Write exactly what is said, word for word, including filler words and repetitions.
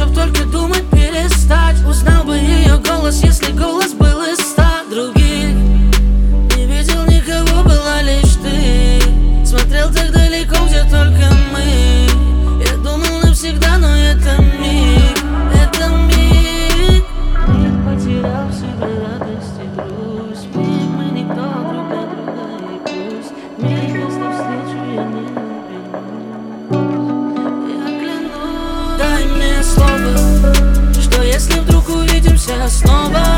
чтоб только думать перестать. Узнал бы ее голос, если голос был из ста других. Не видел никого, была лишь ты. Смотрел так далеко, где только мы. Я думал навсегда, но это миг, это миг. Миг потерял в себе радость и грусть. Миг мы никто друг для друга, и пусть миг если встречу я не убегу. Я клянусь, дай мне слово, что если вдруг увидимся снова,